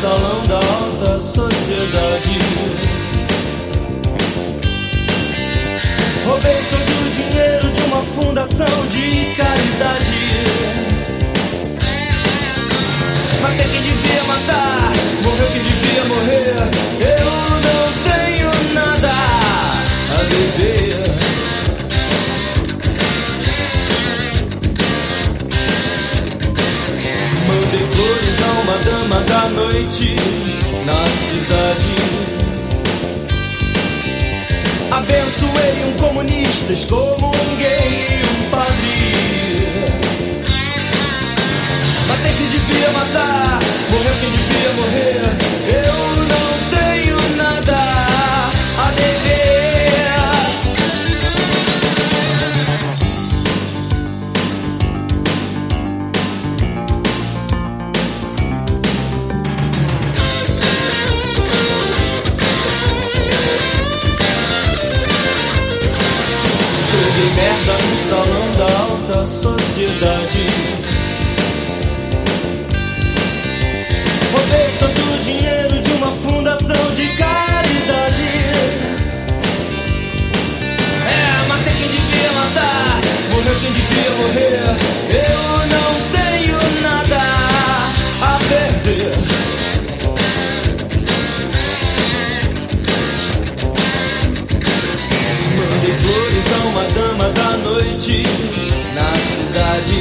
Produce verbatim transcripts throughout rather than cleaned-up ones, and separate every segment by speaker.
Speaker 1: salão da alta sociedade. Roubei todo o dinheiro de uma fundação de caridade. Matei quem devia matar, morreu quem devia morrer. Eu não tenho nada a dever. Mandei flores a uma dama da noite na cidade. Abençoei um comunista, excomunguei um padre. Matei quem devia matar, morreu quem devia morrer. Eu não tenho nada a dever. Joguei merda no salão da alta sociedade. Roubei todo o dinheiro de uma fundação de caridade. É, matei quem devia matar, morreu quem devia morrer. Eu não tenho nada a perder. Mandei flores a uma dama da noite na cidade.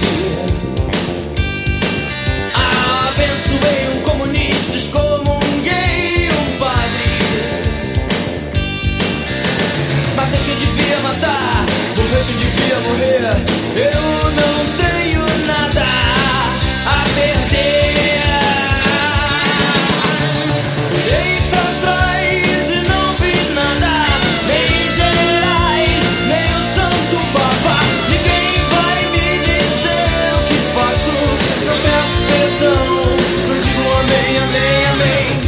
Speaker 1: Abençoei um comunista, excomunguei um padre. Matei quem devia matar, morreu quem devia morrer. Eu não tenho nada a perder. Olhei pra trás e não vi nada, nem generais, nem o Santo Papa. Ninguém vai me dizer o que faço. Não peço perdão, não digo amém, amém, amém.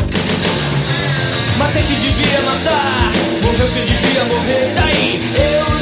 Speaker 1: Matei quem devia matar, morreu quem devia morrer. Daí eu